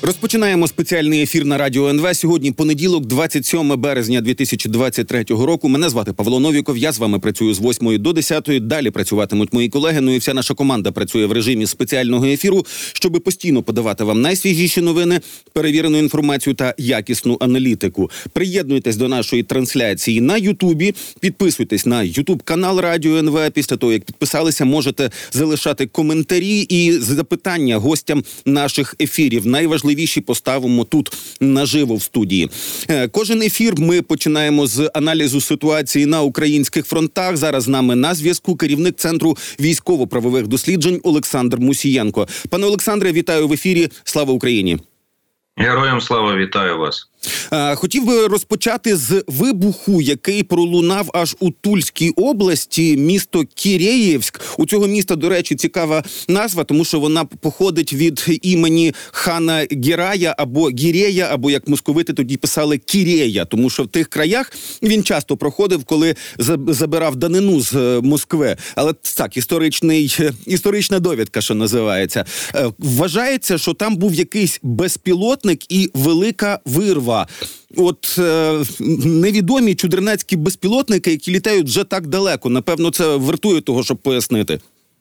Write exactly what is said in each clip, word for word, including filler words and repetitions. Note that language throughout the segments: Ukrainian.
Розпочинаємо спеціальний ефір на Радіо ен ве. Сьогодні понеділок, двадцять сьоме березня дві тисячі двадцять третього року. Мене звати Павло Новіков, я з вами працюю з восьмої до десятої. Далі працюватимуть мої колеги, ну і вся наша команда працює в режимі спеціального ефіру, щоб постійно подавати вам найсвіжіші новини, перевірену інформацію та якісну аналітику. Приєднуйтесь до нашої трансляції на Ютубі, підписуйтесь на Ютуб-канал Радіо ен ве. Після того, як підписалися, можете залишати коментарі і запитання гостям наших ефірів. Найважливіше Найважливіші поставимо тут наживо в студії. Кожен ефір ми починаємо з аналізу ситуації на українських фронтах. Зараз з нами на зв'язку керівник Центру військово-правових досліджень Олександр Мусієнко. Пане Олександре, вітаю в ефірі. Слава Україні! Героям слава, вітаю вас. Хотів би розпочати з вибуху, який пролунав аж у Тульській області, місто Кіреївськ. У цього міста, до речі, цікава назва, тому що вона походить від імені хана Герая або Гірея, або, як московити тоді писали, Кірея, тому що в тих краях він часто проходив, коли забирав данину з Москви. Але так, історичний, історична довідка, що називається. Вважається, що там був якийсь безпілотник і велика вирва. От е, невідомі чудернацькі безпілотники, які літають вже так далеко. Напевно, це вартує того, щоб пояснити.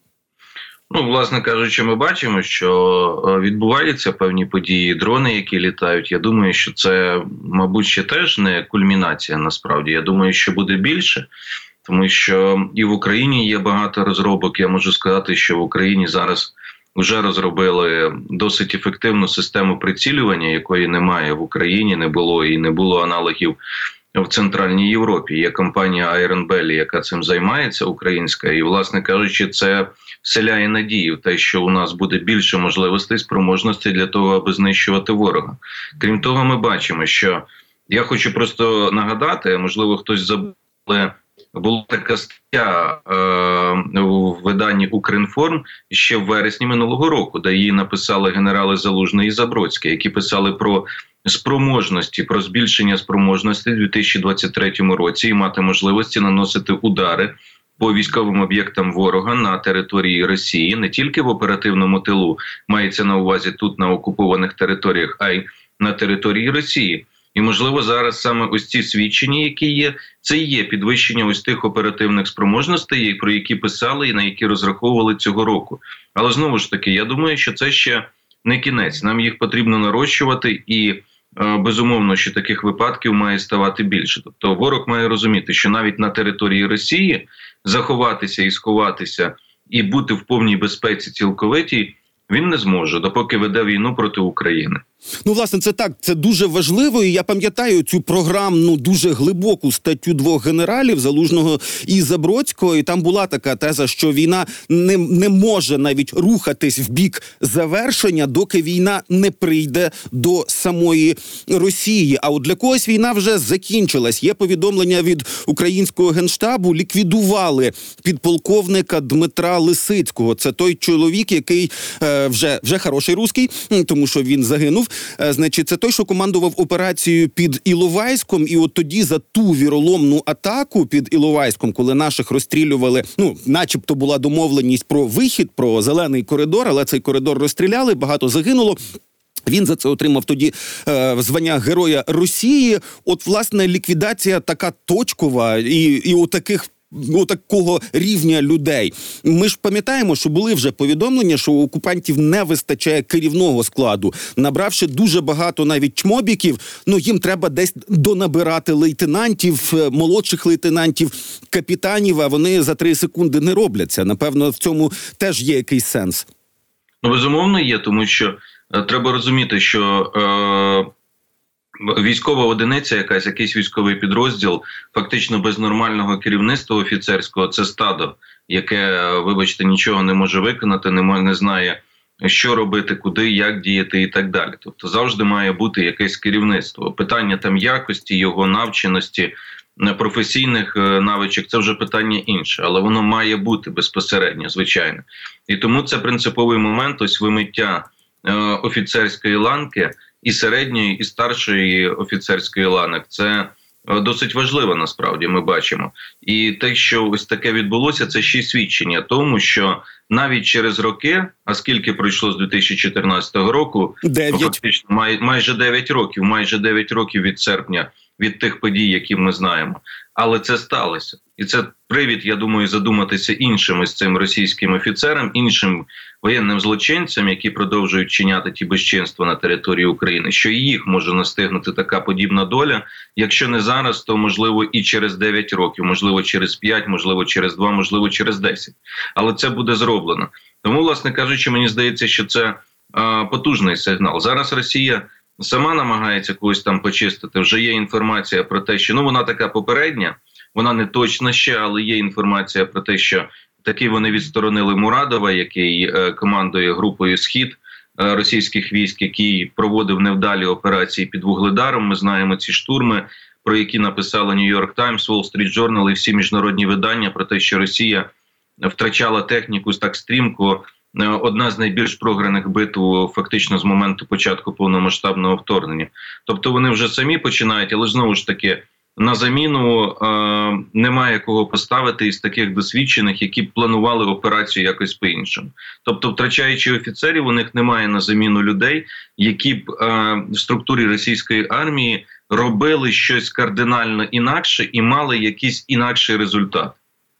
Ну, власне кажучи, ми бачимо, що відбуваються певні події, дрони, які літають. Я думаю, що це, мабуть, ще теж не кульмінація, насправді. Я думаю, що буде більше, тому що і в Україні є багато розробок. Я можу сказати, що в Україні зараз вже розробили досить ефективну систему прицілювання, якої немає в Україні, не було і не було аналогів в Центральній Європі. Є компанія Iron Belly, яка цим займається, українська, і, власне кажучи, це вселяє надію в те, що у нас буде більше можливостей, спроможностей для того, аби знищувати ворога. Крім того, ми бачимо, що, я хочу просто нагадати, можливо, хтось забув, була така стаття е, у виданні «Укрінформ» ще в вересні минулого року, де її написали генерали Залужний і Забродський, які писали про спроможності, про збільшення спроможності в дві тисячі двадцять третьому році і мати можливості наносити удари по військовим об'єктам ворога на території Росії, не тільки в оперативному тилу, мається на увазі тут на окупованих територіях, а й на території Росії. І, можливо, зараз саме ось ці свідчення, які є, це і є підвищення ось тих оперативних спроможностей, про які писали і на які розраховували цього року. Але, знову ж таки, я думаю, що це ще не кінець. Нам їх потрібно нарощувати і, безумовно, що таких випадків має ставати більше. Тобто ворог має розуміти, що навіть на території Росії заховатися і сховатися і бути в повній безпеці цілковитій він не зможе, допоки веде війну проти України. Ну, власне, це так, це дуже важливо, і я пам'ятаю цю програмну, дуже глибоку статтю двох генералів, Залужного і Забродського, і там була така теза, що війна не, не може навіть рухатись в бік завершення, доки війна не прийде до самої Росії. А от для когось війна вже закінчилась. Є повідомлення від українського генштабу, ліквідували підполковника Дмитра Лисицького. Це той чоловік, який е, вже, вже хороший русський, тому що він загинув. Значить, це той, що командував операцією під Іловайськом, і от тоді за ту віроломну атаку під Іловайськом, коли наших розстрілювали, ну, начебто була домовленість про вихід, про зелений коридор, але цей коридор розстріляли, багато загинуло. Він за це отримав тоді е, звання Героя Росії. От, власне, ліквідація така точкова і, і у таких у такого рівня людей. Ми ж пам'ятаємо, що були вже повідомлення, що у окупантів не вистачає керівного складу. Набравши дуже багато навіть чмобіків, ну їм треба десь донабирати лейтенантів, молодших лейтенантів, капітанів, а вони за три секунди не робляться. Напевно, в цьому теж є якийсь сенс. Ну, безумовно є, тому що е, треба розуміти, що е... військова одиниця, якась, якийсь військовий підрозділ, фактично без нормального керівництва офіцерського, це стадо, яке, вибачте, нічого не може виконати, не, не знає, що робити, куди, як діяти і так далі. Тобто завжди має бути якесь керівництво. Питання там якості, його навченості, професійних навичок – це вже питання інше, але воно має бути безпосередньо, звичайно. І тому це принциповий момент, ось вимиття е, офіцерської ланки, і середньої, і старшої офіцерської ланок. Це досить важлива, насправді, ми бачимо. І те, що ось таке відбулося, це ще й свідчення тому, що навіть через роки, а скільки пройшло з дві тисячі чотирнадцятого року, дев'ять. фактично май, майже дев'ять років, майже дев'ять років від серпня, від тих подій, які ми знаємо. Але це сталося. І це привід, я думаю, задуматися іншим із цим російським офіцерам, іншим воєнним злочинцям, які продовжують чиняти ті безчинства на території України, що і їх може настигнути така подібна доля. Якщо не зараз, то, можливо, і через дев'ять років, можливо, через п'ять, можливо, через два, можливо, через десять. Але це буде зроблено. Тому, власне кажучи, мені здається, що це а, потужний сигнал. Зараз Росія сама намагається когось там почистити. Вже є інформація про те, що ну вона така попередня, вона не точна ще, але є інформація про те, що таки вони відсторонили Мурадова, який е, командує групою «Схід» е, російських військ, який проводив невдалі операції під Вугледаром. Ми знаємо ці штурми, про які написали Нью-Йорк Таймс, Wall Street Journal і всі міжнародні видання про те, що Росія втрачала техніку так стрімко. Одна з найбільш програних битв фактично з моменту початку повномасштабного вторгнення. Тобто вони вже самі починають, але знову ж таки на заміну е, немає кого поставити із таких досвідчених, які б планували операцію якось по-іншому. Тобто, втрачаючи офіцерів, у них немає на заміну людей, які б е, в структурі російської армії робили щось кардинально інакше і мали якийсь інакший результат.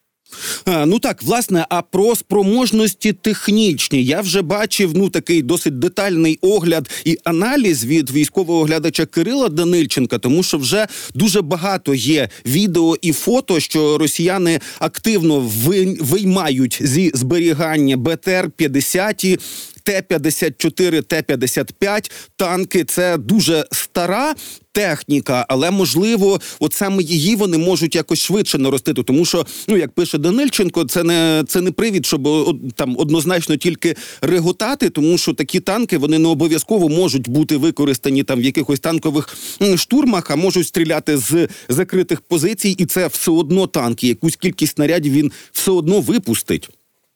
А, ну так, власне, а про спроможності технічні. Я вже бачив, ну, такий досить детальний огляд і аналіз від військового оглядача Кирила Данильченка, тому що вже дуже багато є відео і фото, що росіяни активно виймають зі зберігання Бе Те Ер п'ятдесят, Те п'ятдесят чотири, Те п'ятдесят п'ять танки. Це дуже стара техніка, але, можливо, от саме її вони можуть якось швидше наростити, тому що, ну, як пише Данильченко, це не, це не привід, щоб о, там однозначно тільки реготати, тому що такі танки, вони не обов'язково можуть бути використані там в якихось танкових штурмах, а можуть стріляти з закритих позицій, і це все одно танки, якусь кількість снарядів він все одно випустить.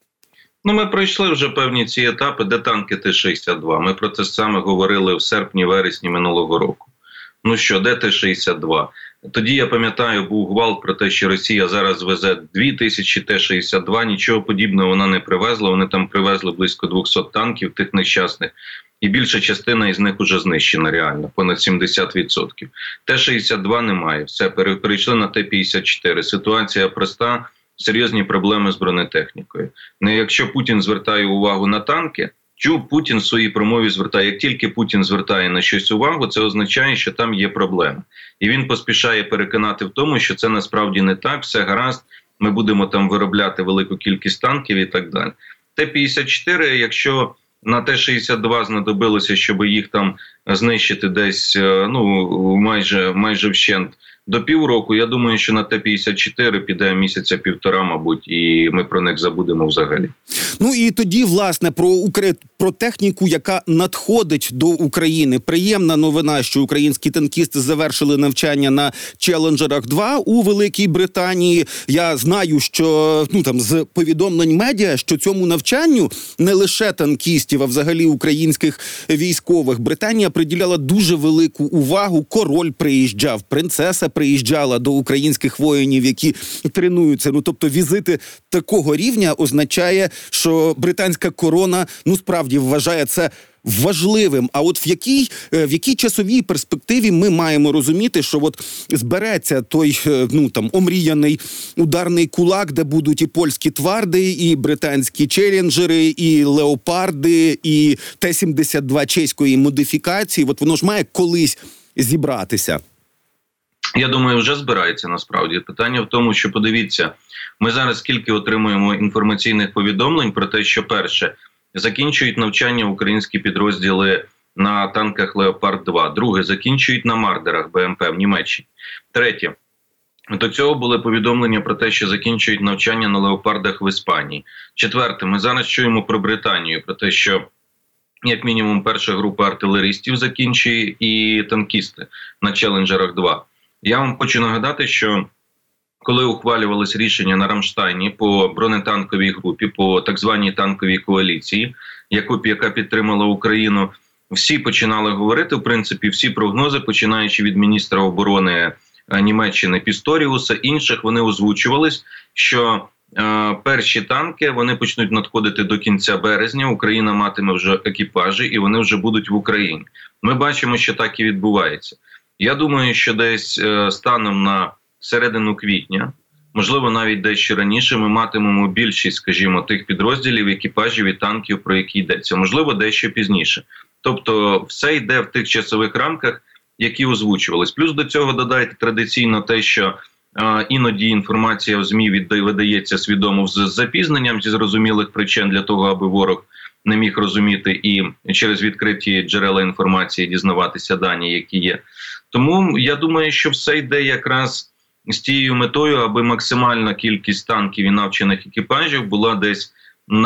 Ну, ми пройшли вже певні ці етапи, де танки Те шістдесят два. Ми про це саме говорили в серпні-вересні минулого року. Ну що, де Те шістдесят два? Тоді, я пам'ятаю, був гвалт про те, що Росія зараз везе дві тисячі Те шістдесят два, нічого подібного вона не привезла, вони там привезли близько двісті танків тих нещасних, і більша частина із них уже знищена реально, понад сімдесят відсотків. Те шістдесят два немає, все, перейшли на Те п'ятдесят чотири, ситуація проста, серйозні проблеми з бронетехнікою. Не якщо Путін звертає увагу на танки, чому Путін в своїй промові звертає? Як тільки Путін звертає на щось увагу, це означає, що там є проблема. І він поспішає переконати в тому, що це насправді не так, все гаразд, ми будемо там виробляти велику кількість танків і так далі. Те п'ятдесят чотири, якщо на Те шістдесят два знадобилося, щоб їх там знищити десь, ну, майже, майже вщент, до півроку, я думаю, що на Те п'ятдесят чотири піде місяця півтора, мабуть, і ми про них забудемо взагалі. Ну і тоді, власне, про, Укра... про техніку, яка надходить до України. Приємна новина, що українські танкісти завершили навчання на Челенджерах два у Великій Британії. Я знаю, що, ну, там, з повідомлень медіа, що цьому навчанню не лише танкістів, а взагалі українських військових Британія приділяла дуже велику увагу. Король приїжджав, принцеса приїжджала до українських воїнів, які тренуються. Ну, тобто візити такого рівня означає, що британська корона, ну, справді вважає це важливим. А от в якій, в якій часовій перспективі ми маємо розуміти, що от збереться той, ну, там, омріяний ударний кулак, де будуть і польські тварди, і британські челенджери, і леопарди, і Те сімдесят два чеської модифікації. От воно ж має колись зібратися. Я думаю, вже збирається насправді. Питання в тому, що, подивіться, ми зараз скільки отримуємо інформаційних повідомлень про те, що, перше, закінчують навчання українські підрозділи на танках Леопард два. Друге, закінчують на Мардерах Бе Ем Пе в Німеччині. Третє, до цього були повідомлення про те, що закінчують навчання на Леопардах в Іспанії. Четверте, ми зараз чуємо про Британію, про те, що як мінімум перша група артилеристів закінчує і танкісти на Челенджерах два. Я вам хочу нагадати, що коли ухвалювалось рішення на Рамштайні по бронетанковій групі, по так званій танковій коаліції, яку, яка підтримала Україну, всі починали говорити, в принципі, всі прогнози, починаючи від міністра оборони Німеччини Пісторіуса, інших, вони озвучувались, що е, перші танки вони почнуть надходити до кінця березня, Україна матиме вже екіпажі і вони вже будуть в Україні. Ми бачимо, що так і відбувається. Я думаю, що десь е, станом на середину квітня, можливо, навіть дещо раніше, ми матимемо більшість, скажімо, тих підрозділів, екіпажів і танків, про які йдеться. Можливо, дещо пізніше. Тобто все йде в тих часових рамках, які озвучувались. Плюс до цього додайте традиційно те, що е, іноді інформація в ЗМІ віддає, видається свідомо з запізненням, зі зрозумілих причин, для того, аби ворог не міг розуміти і через відкриті джерела інформації дізнаватися дані, які є. Тому я думаю, що все йде якраз з тією метою, аби максимальна кількість танків і навчених екіпажів була десь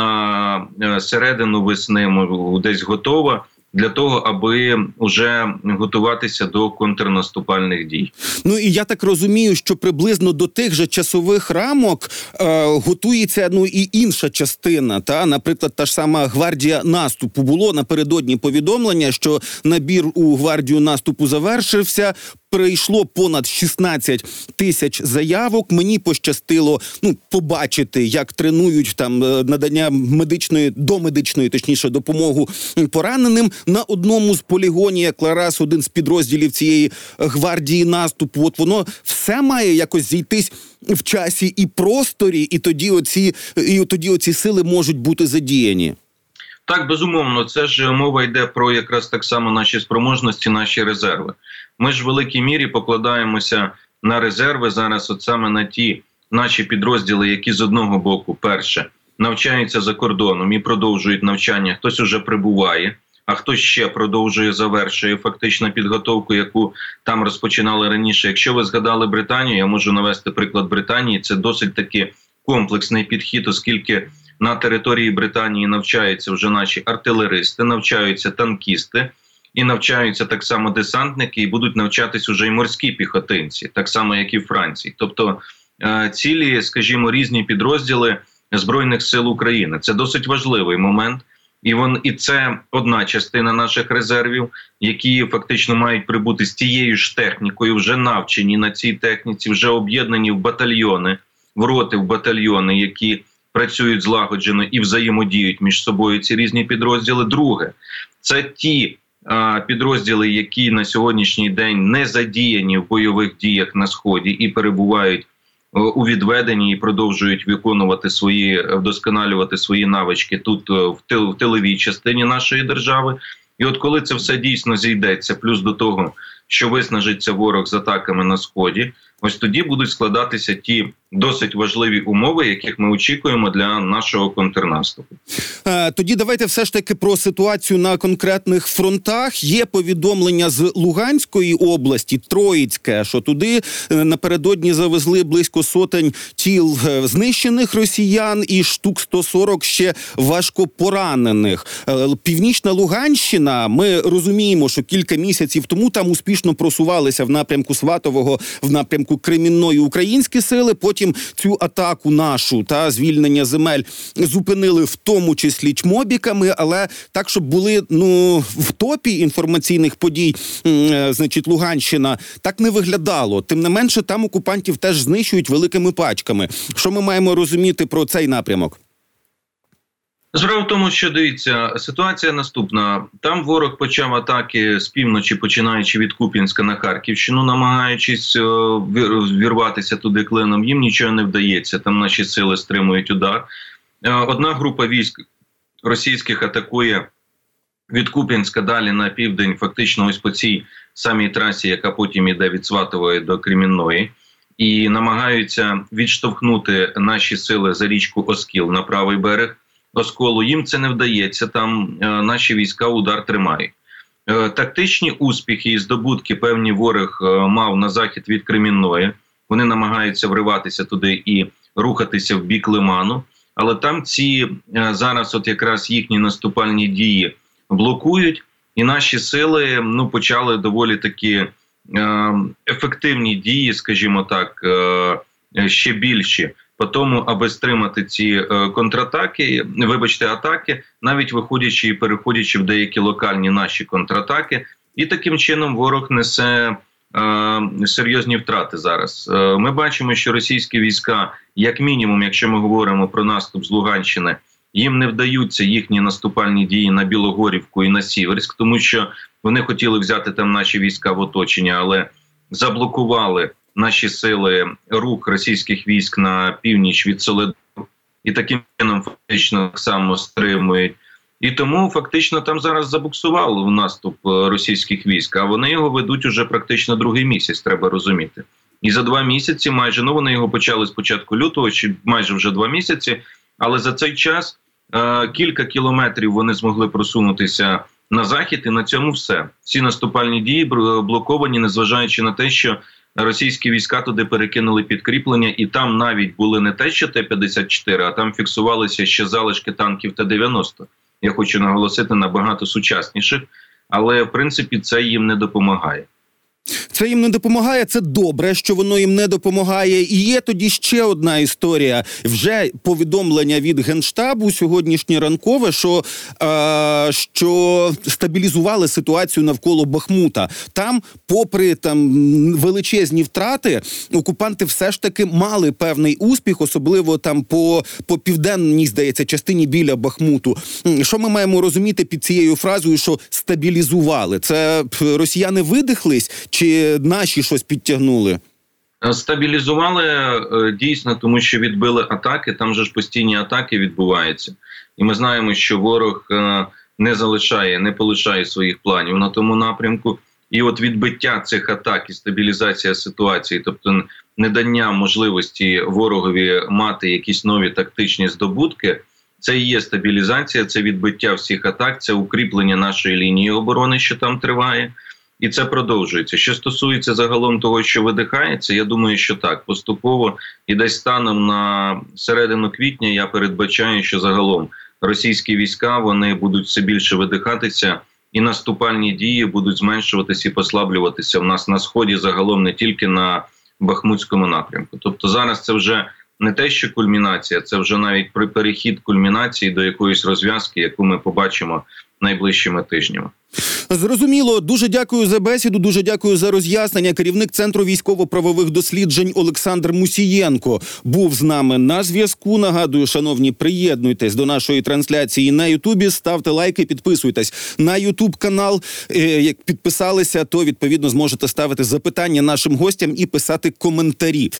на середину весни, десь готова, для того, аби вже готуватися до контрнаступальних дій. Ну і я так розумію, що приблизно до тих же часових рамок е, готується ну і інша частина. Та, наприклад, та ж сама гвардія наступу. Було напередодні повідомлення, що набір у гвардію наступу завершився. Прийшло понад шістнадцять тисяч заявок. Мені пощастило ну побачити, як тренують там надання медичної, домедичної, точніше, допомогу пораненим на одному з полігонів, якраз один з підрозділів цієї гвардії наступу. От воно все має якось зійтись в часі і просторі, і тоді оці, і тоді оці сили можуть бути задіяні. Так, безумовно, це ж мова йде про якраз так само наші спроможності, наші резерви. Ми ж в великій мірі покладаємося на резерви зараз, от саме на ті наші підрозділи, які з одного боку, перше, навчаються за кордоном і продовжують навчання, хтось уже прибуває, а хтось ще продовжує, завершує фактично підготовку, яку там розпочинали раніше. Якщо ви згадали Британію, я можу навести приклад Британії, це досить таки комплексний підхід, оскільки на території Британії навчаються вже наші артилеристи, навчаються танкісти, і навчаються так само десантники, і будуть навчатись уже й морські піхотинці, так само, як і в Франції. Тобто цілі, скажімо, різні підрозділи Збройних сил України. Це досить важливий момент. І, вон, і це одна частина наших резервів, які фактично мають прибути з тією ж технікою, вже навчені на цій техніці, вже об'єднані в батальйони, в роти, в батальйони, які працюють злагоджено і взаємодіють між собою ці різні підрозділи. Друге, це ті а, підрозділи, які на сьогоднішній день не задіяні в бойових діях на Сході і перебувають у відведенні і продовжують виконувати свої, вдосконалювати свої навички тут в, тил, в тиловій частині нашої держави. І от коли це все дійсно зійдеться, плюс до того, що виснажиться ворог з атаками на Сході, ось тоді будуть складатися ті досить важливі умови, яких ми очікуємо для нашого контрнаступу. Тоді давайте все ж таки про ситуацію на конкретних фронтах. Є повідомлення з Луганської області, Троїцьке, що туди напередодні завезли близько сотень тіл знищених росіян і штук сто сорок ще важко поранених. Північна Луганщина, ми розуміємо, що кілька місяців тому там успішно просувалися в напрямку Сватового, в напрямку Кремінної українські сили, потім цю атаку нашу та звільнення земель зупинили в тому числі чмобіками, але так, щоб були ну в топі інформаційних подій, значить, Луганщина, так не виглядало. Тим не менше, там окупантів теж знищують великими пачками. Що ми маємо розуміти про цей напрямок? Справа в тому, що, дивіться, ситуація наступна. Там ворог почав атаки з півночі, починаючи від Куп'янська на Харківщину, намагаючись вірватися туди клином. Їм нічого не вдається, там наші сили стримують удар. Одна група військ російських атакує від Куп'янська далі на південь, фактично ось по цій самій трасі, яка потім йде від Сватової до Кремінної, і намагаються відштовхнути наші сили за річку Оскіл на правий берег Осколу. Їм це не вдається, там е, наші війська удар тримають. Е, тактичні успіхи і здобутки певні ворог е, мав на захід від Кремінної. Вони намагаються вриватися туди і рухатися в бік Лиману. Але там ці е, зараз от якраз їхні наступальні дії блокують. І наші сили ну, почали доволі такі е, ефективні дії, скажімо так, е, ще більші. По тому, аби стримати ці е, контратаки, вибачте, атаки, навіть виходячи і переходячи в деякі локальні наші контратаки. І таким чином ворог несе е, серйозні втрати зараз. Е, ми бачимо, що російські війська, як мінімум, якщо ми говоримо про наступ з Луганщини, їм не вдаються їхні наступальні дії на Білогорівку і на Сіверськ, тому що вони хотіли взяти там наші війська в оточення, але заблокували наші сили рух російських військ на північ від Соледару, і таким чином фактично так само стримують. І тому фактично там зараз забуксували в наступ російських військ, а вони його ведуть уже практично другий місяць, треба розуміти. І за два місяці майже, ну вони його почали з початку лютого, чи майже вже два місяці, але за цей час е, кілька кілометрів вони змогли просунутися на захід, і на цьому все. Всі наступальні дії блоковані, незважаючи на те, що російські війська туди перекинули підкріплення, і там навіть були не те, що Т п'ятдесят чотири, а там фіксувалися ще залишки танків Т дев'яносто. Я хочу наголосити, набагато сучасніших, але в принципі це їм не допомагає. Це їм не допомагає, це добре, що воно їм не допомагає. І є тоді ще одна історія. Вже повідомлення від Генштабу сьогоднішнє ранкове, що, е, що стабілізували ситуацію навколо Бахмута. Там, попри там величезні втрати, окупанти все ж таки мали певний успіх, особливо там по, по південній, здається, частині біля Бахмуту. Що ми маємо розуміти під цією фразою, що стабілізували? Це росіяни видихлись? Чи наші щось підтягнули? Стабілізували дійсно, тому що відбили атаки, там же ж постійні атаки відбуваються. І ми знаємо, що ворог не залишає, не полишає своїх планів на тому напрямку. І от відбиття цих атак і стабілізація ситуації, тобто недання можливості ворогові мати якісь нові тактичні здобутки, це і є стабілізація, це відбиття всіх атак, це укріплення нашої лінії оборони, що там триває. І це продовжується. Що стосується загалом того, що видихається, я думаю, що так, поступово і десь станом на середину квітня я передбачаю, що загалом російські війська, вони будуть все більше видихатися, і наступальні дії будуть зменшуватися і послаблюватися в нас на Сході, загалом не тільки на Бахмутському напрямку. Тобто зараз це вже не те, що кульмінація, це вже навіть при перехід кульмінації до якоїсь розв'язки, яку ми побачимо найближчими тижнями. Зрозуміло. Дуже дякую за бесіду, дуже дякую за роз'яснення. Керівник Центру військово-правових досліджень Олександр Мусієнко був з нами на зв'язку. Нагадую, шановні, приєднуйтесь до нашої трансляції на Ютубі, ставте лайки, підписуйтесь на Ютуб-канал. Як підписалися, то, відповідно, зможете ставити запитання нашим гостям і писати коментарі.